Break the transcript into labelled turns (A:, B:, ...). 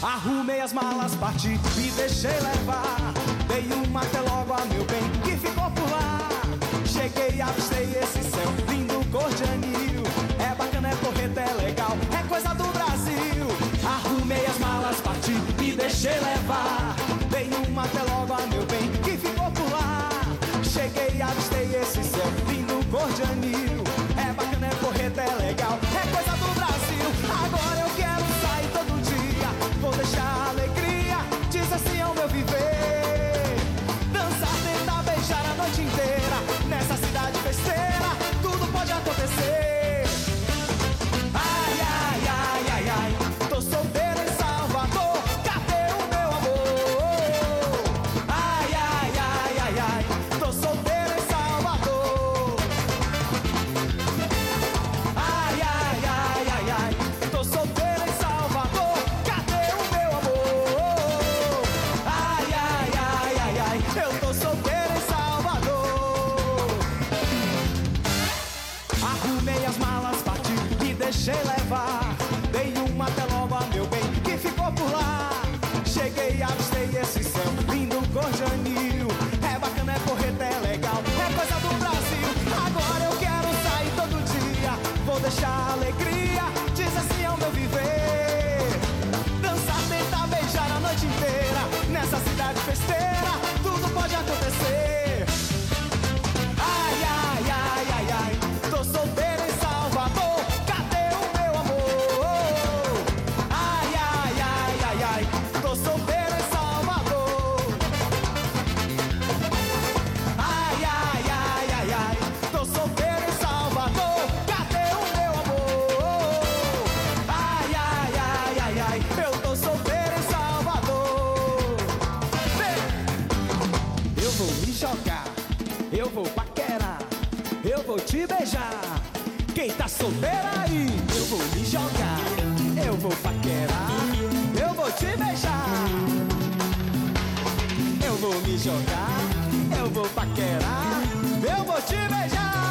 A: Arrumei as malas, parti, me deixei levar. Dei uma até logo a meu bem, que ficou por lá. Cheguei, avistei esse céu, lindo cor de anil. É bacana, é porreta, é legal, é coisa do Brasil. Arrumei as malas, parti, me deixei levar. Dei uma até logo a meu bem, que ficou por lá. Cheguei, avistei esse céu, lindo cor de anil. É bacana, é porreta, é legal, é coisa do Brasil. Agora eu quero sair todo dia, vou deixar a alegria, diz assim é o meu viver. Dançar, tentar beijar a noite inteira, nessa cidade festeira, tudo pode acontecer. Ai, ai, ai, ai, ai, tô solteiro em Salvador, cadê o meu amor? Ai, ai, ai, ai, ai, tô solteiro em Salvador. Ai, ai, ai, ai, ai, tô solteiro em Salvador, cadê o meu amor? Ai, ai, ai, ai, ai, eu tô solteiro em Salvador. Arrumei as malas, parti, me deixei levar. Dei uma até logo a meu bem, que ficou por lá. Cheguei, avistei esse céu, lindo cor de anil. É bacana, é porreta, é legal, é coisa do Brasil. Agora eu quero sair todo dia, vou deixar a alegria, diz assim é o meu viver. Dançar, tentar beijar a noite inteira, nessa cidade festeira, tudo pode acontecer. Ai, ai, ai, ai, ai, tô solteiro em Salvador, cadê o meu amor? Ai, ai, ai, ai, ai, tô solteiro em Salvador. Ai, ai, ai, ai, ai, tô solteiro em Salvador, cadê o meu amor? Ai, ai, ai, ai, ai, eu tô solteiro em Salvador. Vem! Eu vou me jogar, eu vou paquerar, eu vou te beijar. Quem tá solteiro aí? Eu vou me jogar, eu vou paquerar, eu vou te beijar. Eu vou me jogar, eu vou paquerar, eu vou te beijar.